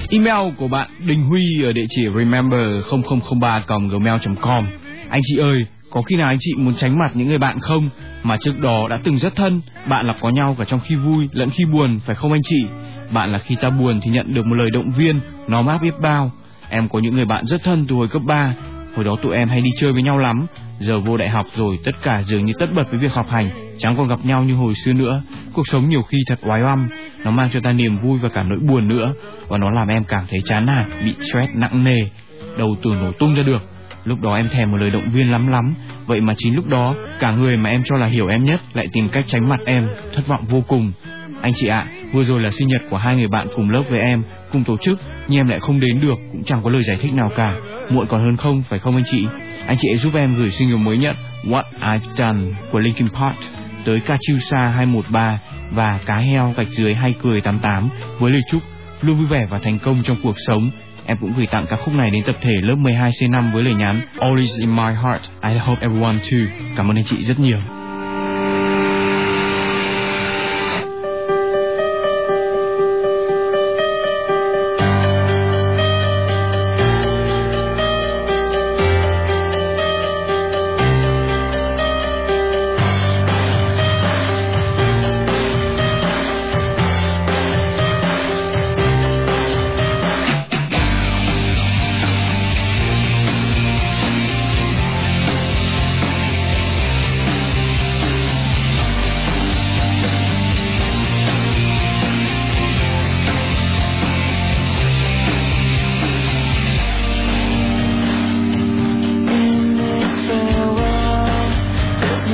Email của bạn Đình Huy ở địa chỉ remember0003@gmail.com. Anh chị ơi, có khi nào anh chị muốn tránh mặt những người bạn không? Mà trước đó đã từng rất thân. Bạn là có nhau cả trong khi vui lẫn khi buồn, phải không anh chị? Bạn là khi ta buồn thì nhận được một lời động viên, nó mát biết bao. Em có những người bạn rất thân từ hồi cấp 3. Hồi đó tụi em hay đi chơi với nhau lắm. Giờ vô đại học rồi, tất cả dường như tất bật với việc học hành, chẳng còn gặp nhau như hồi xưa nữa. Cuộc sống nhiều khi thật oái oăm, nó mang cho ta niềm vui và cả nỗi buồn nữa. Và nó làm em cảm thấy chán nản, bị stress nặng nề, đầu tưởng nổ tung ra được. Lúc đó em thèm một lời động viên lắm lắm. Vậy mà chính lúc đó, cả người mà em cho là hiểu em nhất lại tìm cách tránh mặt em, thất vọng vô cùng. Anh chị ạ, vừa rồi là sinh nhật của hai người bạn cùng lớp với em, cùng tổ chức, nhưng em lại không đến được, cũng chẳng có lời giải thích nào cả. Muộn còn hơn không, phải không anh chị? Anh chị hãy giúp em gửi single mới nhất What I've Done của Linkin Park tới Kachusa 213 và cá heo _ hay cười 88 với lời chúc luôn vui vẻ và thành công trong cuộc sống. Em cũng gửi tặng ca khúc này đến tập thể lớp 12C5 với lời nhắn Always in my heart, I hope everyone too. Cảm ơn anh chị rất nhiều.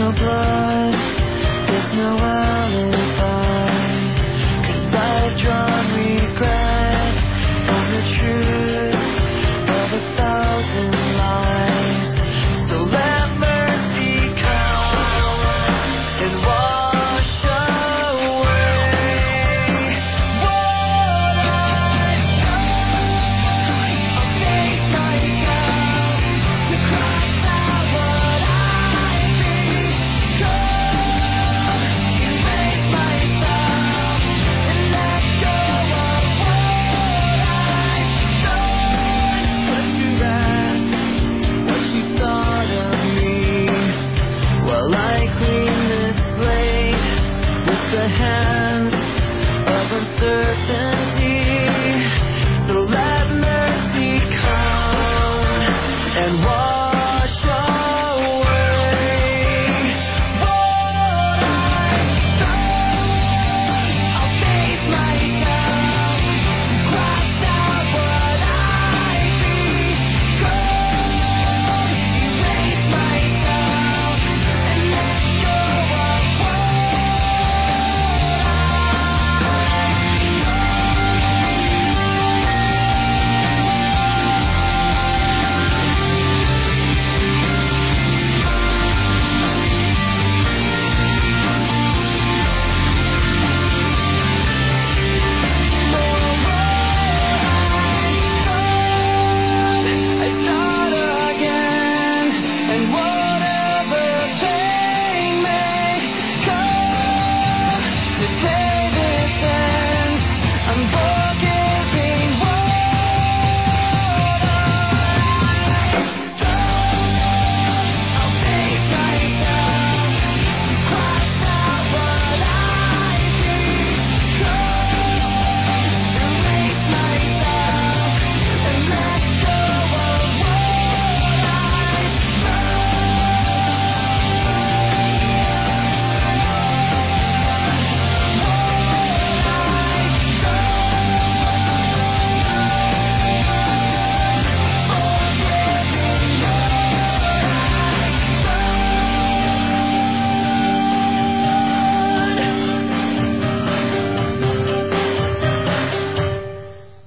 There's no alibi, 'cause I've drawn